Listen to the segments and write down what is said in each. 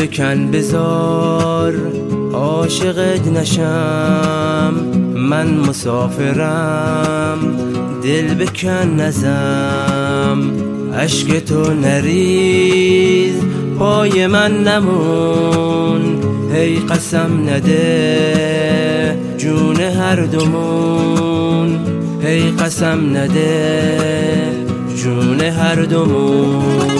بکن بذار عاشقت نشم، من مسافرم دل بکن نزم، اشک تو نریز پای من نمون، هی قسم نده جون هر دومون، هی قسم نده جون هر دومون.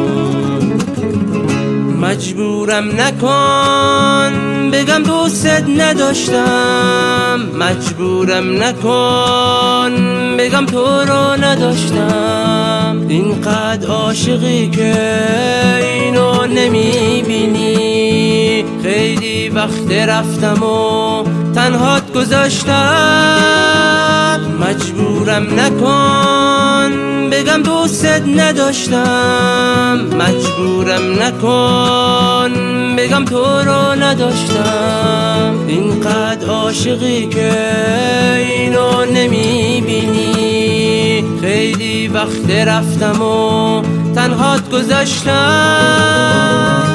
مجبورم نکن بگم دوست نداشتم، مجبورم نکن بگم تو رو نداشتم، اینقدر عاشقی که اینو نمیبینی، خیلی وقت رفتم و تنهات گذاشتم. مجبورم نکن بگم دوست نداشتم، مجبورم نکن بگم تو رو نداشتم، اینقدر عاشقی که اینو نمیبینی، خیلی وقت رفتم و تنهات گذاشتم.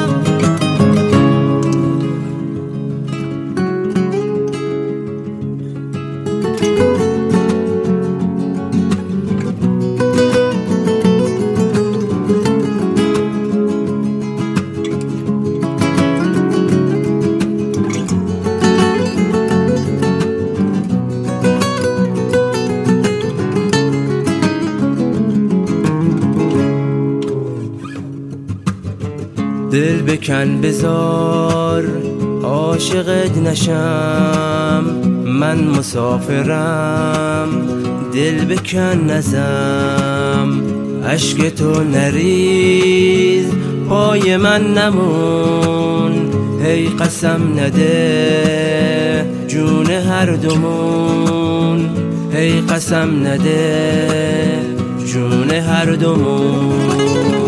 دل بکن بذار عاشقت نشم، من مسافرم دل بکن نزم، اشک تو نریز پای من نمون، هی قسم نده جون هر دومون، هی قسم نده جون هر دومون.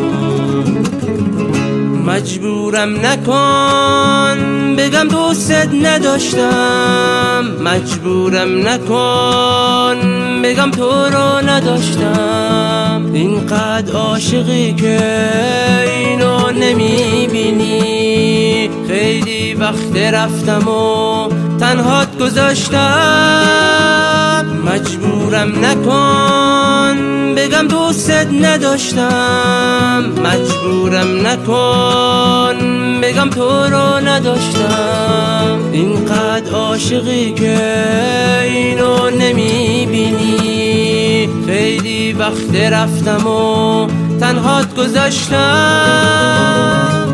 مجبورم نکن بگم دوست نداشتم، مجبورم نکن بگم تو رو نداشتم، اینقدر عاشقی که اینو نمیبینی، خیلی وقت رفتم و تنهات گذاشتم. مجبورم نکن بگم دوست نداشتم، مجبورم نکن بگم تو رو نداشتم، اینقدر عاشقی که اینو نمیبینی، خیلی وقت رفتم و تنهات گذاشتم.